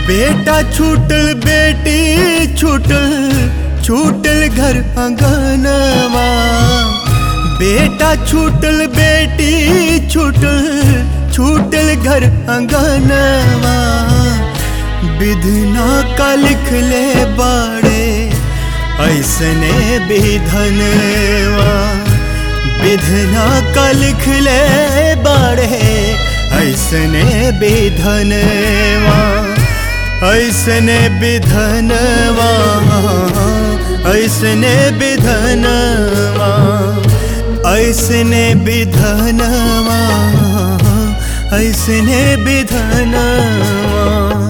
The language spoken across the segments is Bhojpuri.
बेटा छूटल बेटी छूटल छूटल घर अंगनवा। बेटा छूटल बेटी छूटल छूटल घर अंगनवा। विधना का लिख ले बाड़े ऐसने विधनवा। विधना का लिख ले बाड़े ऐसने विधनवा। ऐसने विधनवा ऐसने विधनवा। ऐसने विधनवा ऐसने विधनवा।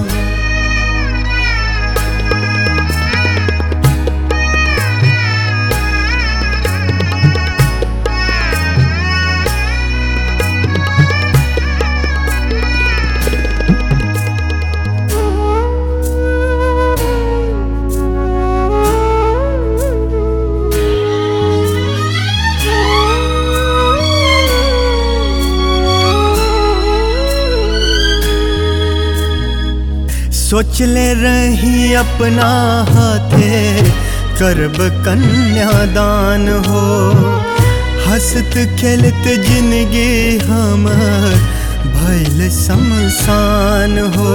सोचले रही अपना हाथे करब कन्यादान हो। हंसत खेलत जिंदगी हमर भइल शमशान हो।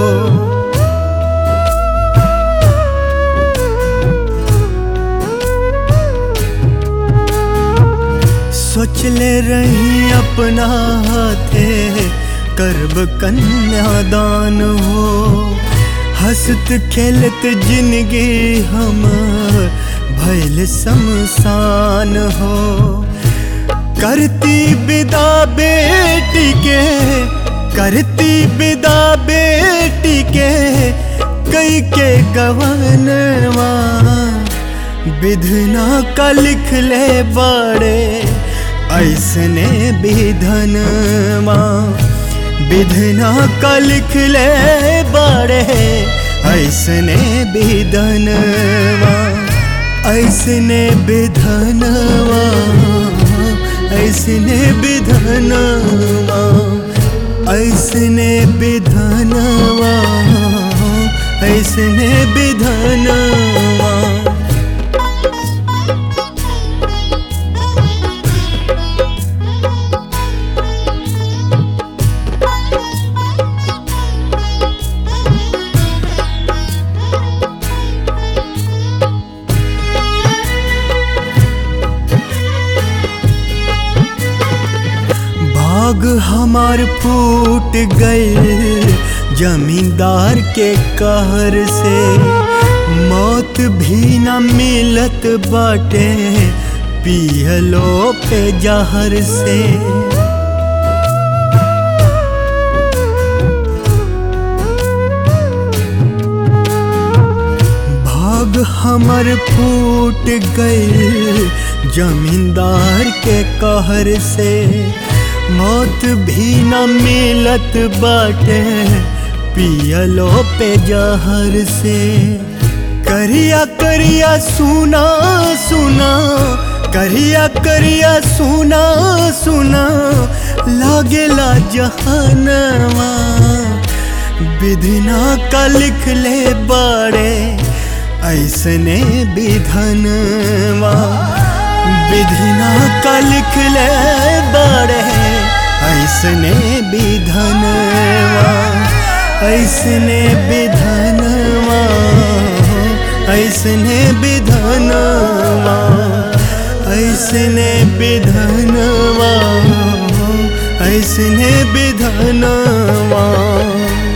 सोचले रही अपना हाथे करब कन्यादान हो। हंसत खेलत जिंदगी हमर भइल शमशान हो। करती विदा बेटी के करती विदा बेटी के कई के गवनवा। विधना का लिख ले बाड़े ऐसने विधनवा। विधना का लिख ले बाड़े ऐसने विधनवा। ऐसने विधनवा ऐसने विधनवा। ऐसने विधनवा ऐसने विधनवा। भाग हमार फूट गए जमींदार के कहर से। मौत भी न मिलत बाटे पियलो पे जहर से। भाग हमार फूट गए जमींदार के कहर से। मौत भी न मिलत बाटे पियलो पे जहर से। करिया करिया सुना सुना करिया करिया सुना सुना लागेला जहनवा। विधना का लिख ले बाड़े ऐसने विधनवा। विधना का लिख ले बाड़े ऐसने विधनवा। ऐसने विधनवा ऐसने विधनवा। ऐसने विधनवा ऐसने विधनवा।